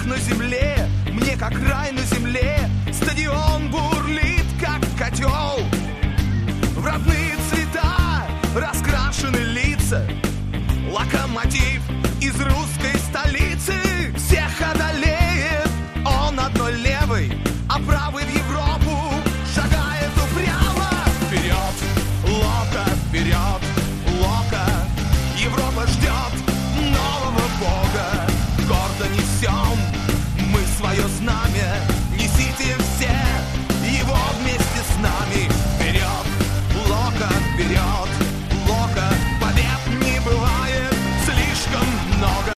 на земле, мне как рай на земле. Стадион бурлит, как котел. В родные цвета раскрашены лица. Локомотив из русской столицы всех одолеет. Он одной левой, а правый в Европу шагает упрямо. Вперед, Лока, вперед, Лока. Европа ждет нового бога. Гордо несем мы свое знамя. Несите все его вместе с нами. Вперед, Лока, вперед, Лока. Побед не бывает слишком много.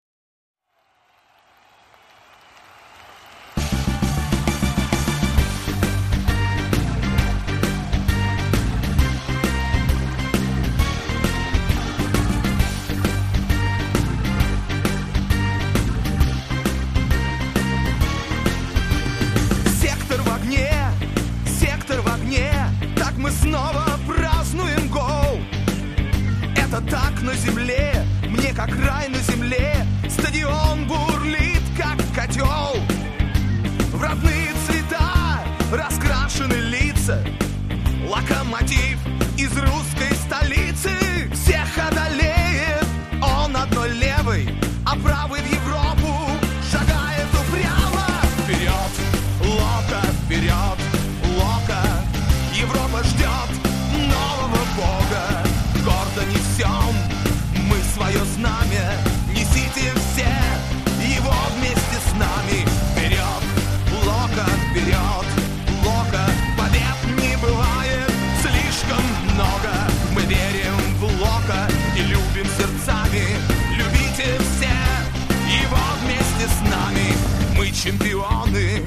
Сектор в огне, так мы снова празднуем гол. Это так на земле, мне как рай на земле. Стадион бурлит, как котел. В родные цвета раскрашены лица. Локомотив из русской столицы всех одолеет. Он одной левой, а правый в Европу шагает упрямо. Вперед, Лока, вперед, Лока. Европа ждет нового бога. Гордо несем мы свое знамя. Несите все его вместе с нами. Вперед, Лока, вперед, Лока. Побед не бывает слишком много. Мы верим в Лока и любим сердцами. Любите все его вместе с нами. Мы чемпионы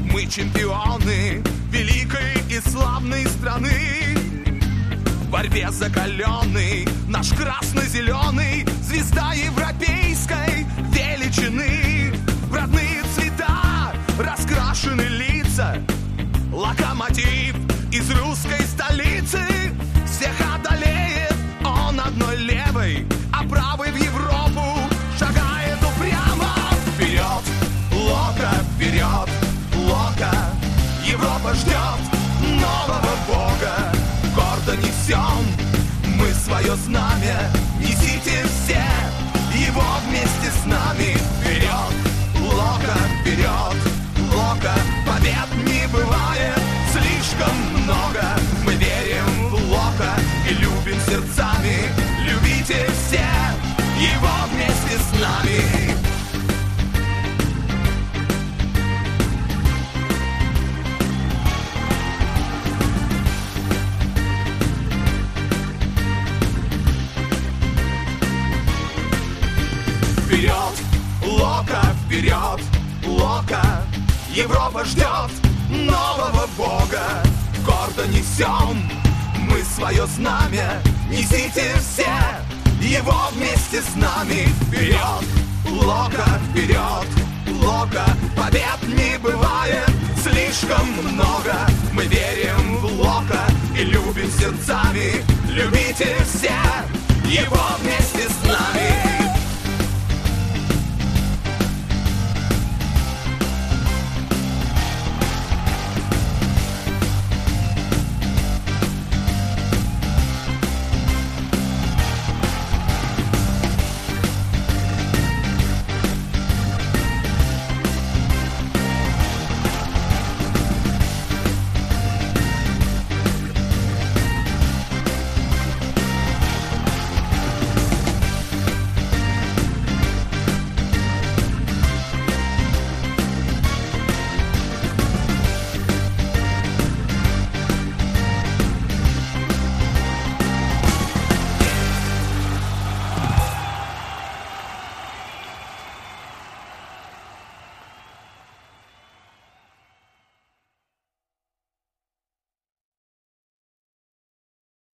великой и славной страны. В борьбе закаленный наш красно-зеленый, звезда европейской величины. В родные цвета раскрашены лица. Локомотив из русской столицы всех одолеет. Он одной левой, а правый в Европу шагает упрямо. Вперед, Лока, вперед, Лока. Европа ждет нового бога. Гордо несем мы свое знамя. Несите все его вместе с нами. Вперед, Лока, вперед, Лока. Побед не бывает слишком много. Мы верим в Лока и любим сердцами. Любите все его вместе с нами. Вперед, Лока, вперед, Лока. Европа ждет нового бога. Гордо несем мы свое знамя. Несите все его вместе с нами. Вперед, Лока, вперед, Лока. Побед не бывает слишком много. Мы верим в Лока и любим сердцами. Любите все его вместе с нами.